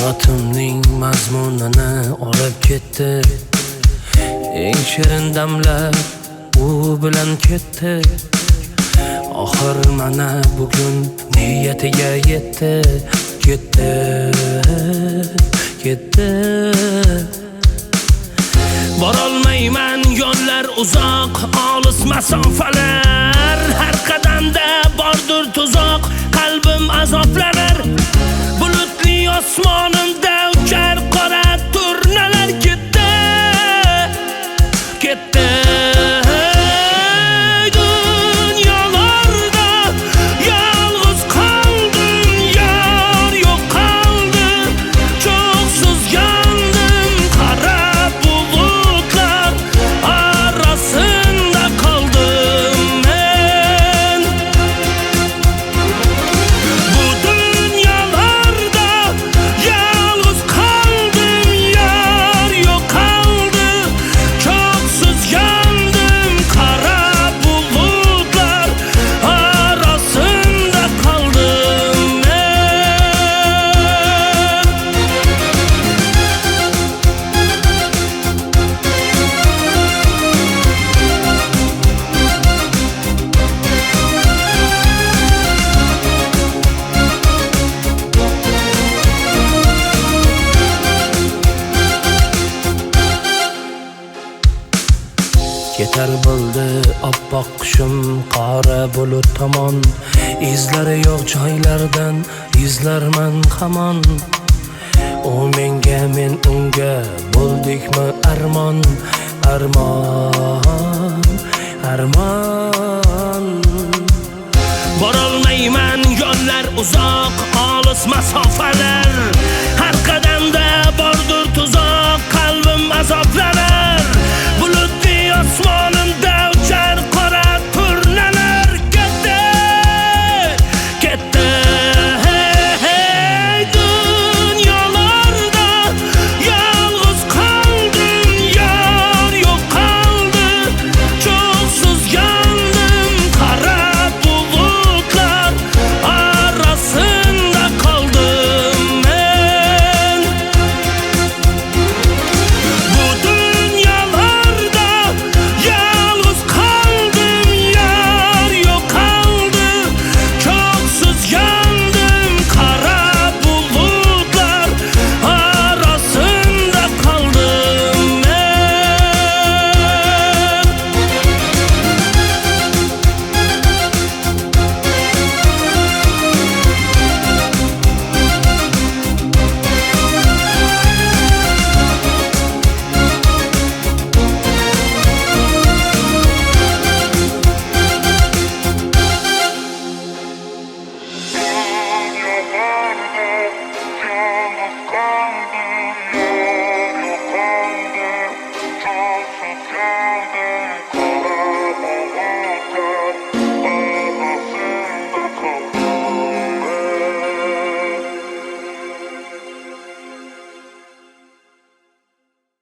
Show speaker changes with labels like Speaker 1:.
Speaker 1: Hayotimning mazmunini olib ketdi. Eng shirin damlar u bilan ketdi. Oxir mana bugun niyatiga yetdi. Ketdi. Borolmayman yo'llar uzoq, olis masofalar. Har qadamda bordir tuzoq, qalbim azoblanar. Bulutli osmonimda uchar qora turnalar. Ketdi. Dunyolarda yolg'iz qoldim, yor yo'q qoldi. Cho'qsiz yondim, qora bulutlar arasida qoldim men. Bu dunyolarda yolg'iz qoldim, yor yo'q qoldi. Cho'qsiz yondim, qora bulutlar arasida qoldim men. Ketar bo'ldi oppoq qushim qora bulut tomon. Izlari yo'q joylardan izlarman hamon. U menga, men unga bo'ldikmi armon. Borolmayman yo'llar uzoq, olis masofalar. Har qadamda